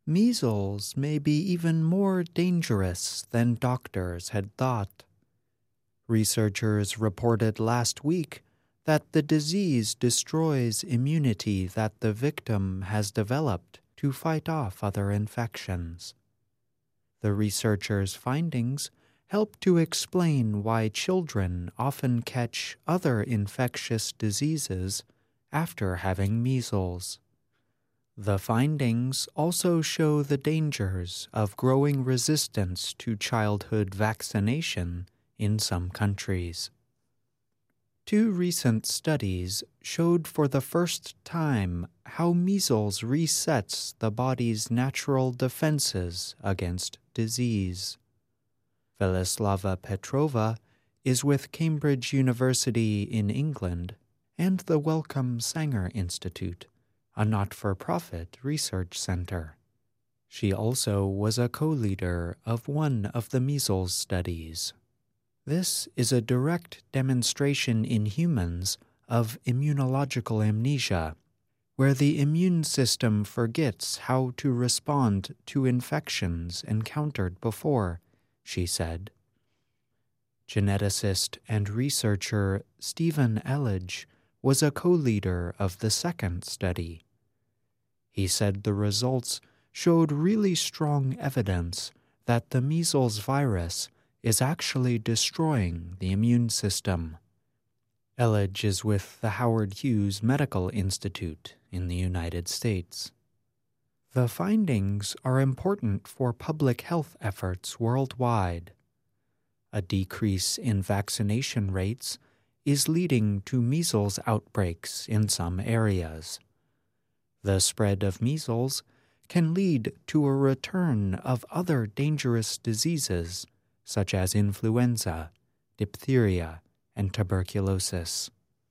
Measles may be even more dangerous than doctors had thought. Researchers reported last week that the disease destroys immunity that the victim has developed to fight off other infections. The researchers' findings help to explain why children often catch other infectious diseases after having measles. The findings also show the dangers of growing resistance to childhood vaccination in some countries. 2 recent studies showed for the first time how measles resets the body's natural defenses against disease. Velislava Petrova is with Cambridge University in England and the Wellcome Sanger Institute, a not-for-profit research center. She also was a co-leader of one of the measles studies. This is a direct demonstration in humans of immunological amnesia, where the immune system forgets how to respond to infections encountered before, she said. Geneticist and researcher Stephen Elledge was a co-leader of the second study. He said the results showed really strong evidence that the measles virus is actually destroying the immune system. Elledge is with the Howard Hughes Medical Institute in the United States. The findings are important for public health efforts worldwide. A decrease in vaccination rates is leading to measles outbreaks in some areas. The spread of measles can lead to a return of other dangerous diseases such as influenza, diphtheria, and tuberculosis.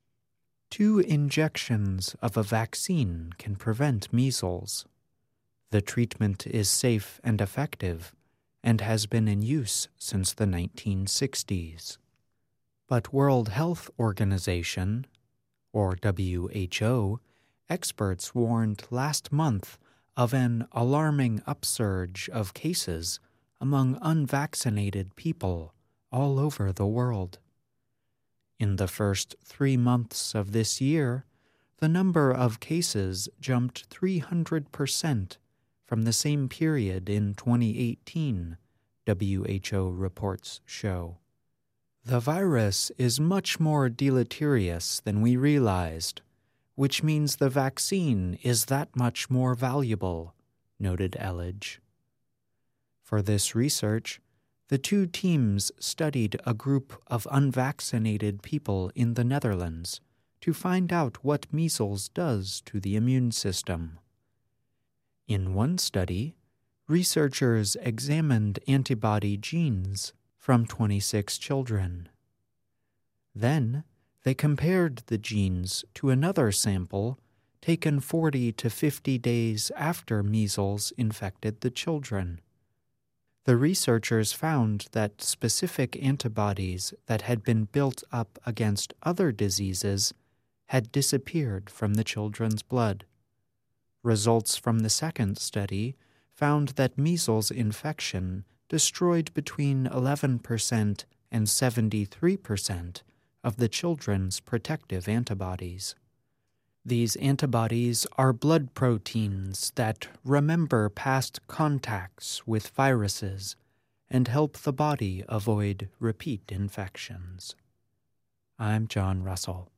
2 injections of a vaccine can prevent measles. The treatment is safe and effective and has been in use since the 1960s. But World Health Organization, or WHO, experts warned last month of an alarming upsurge of cases among unvaccinated people all over the world. In the first 3 months of this year, the number of cases jumped 300% from the same period in 2018, WHO reports show. The virus is much more deleterious than we realized, which means the vaccine is that much more valuable, noted Elledge. For this research, the 2 teams studied a group of unvaccinated people in the Netherlands to find out what measles does to the immune system. In one study, researchers examined antibody genes from 26 children. Then, they compared the genes to another sample taken 40 to 50 days after measles infected the children. The researchers found that specific antibodies that had been built up against other diseases had disappeared from the children's blood. Results from the second study found that measles infection destroyed between 11% and 73% of the children's protective antibodies. These antibodies are blood proteins that remember past contacts with viruses and help the body avoid repeat infections. I'm John Russell.